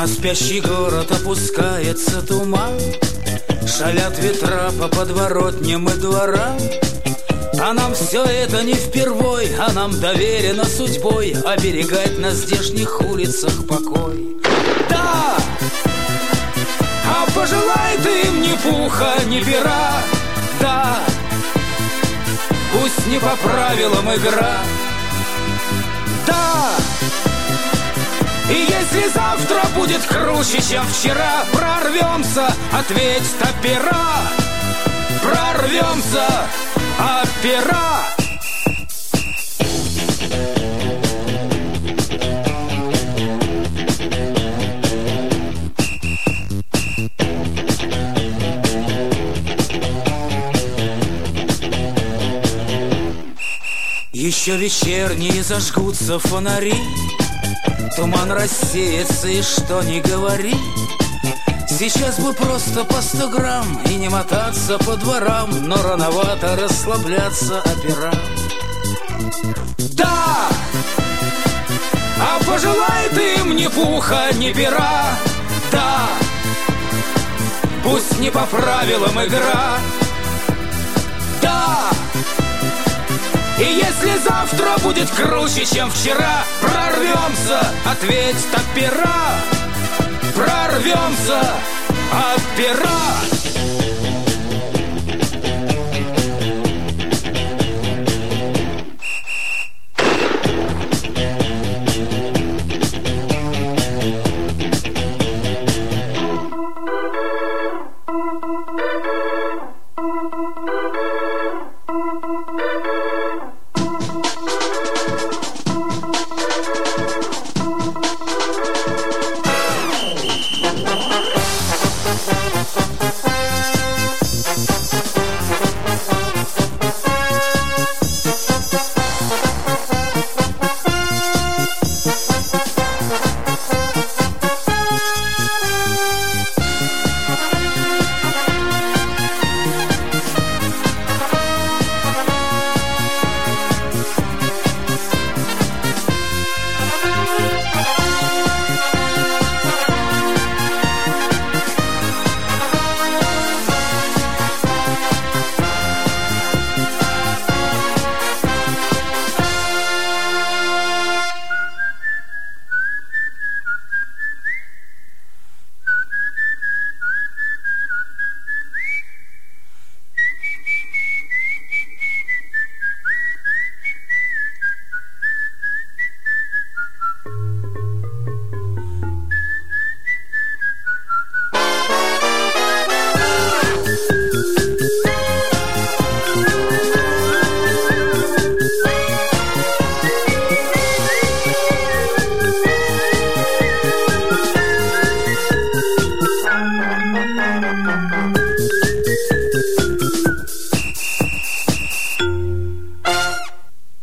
На спящий город опускается туман, шалят ветра по подворотням и дворам. А нам все это не впервой, а нам доверено судьбой оберегать на здешних улицах покой. Да! А пожелай ты им ни пуха, ни пера. Да! Пусть не по правилам игра. Да! И если завтра будет круче, чем вчера, прорвемся, ответь опера. Прорвемся, опера. Еще вечерние зажгутся фонари, туман рассеется, и что ни говори, сейчас бы просто по 100 грамм и не мотаться по дворам, но рановато расслабляться опера. Да! А пожелай ты им ни пуха, ни пера. Да! Пусть не по правилам игра. Да! И если завтра будет круче, чем вчера, прорвемся, ответь опера. Прорвемся, опера.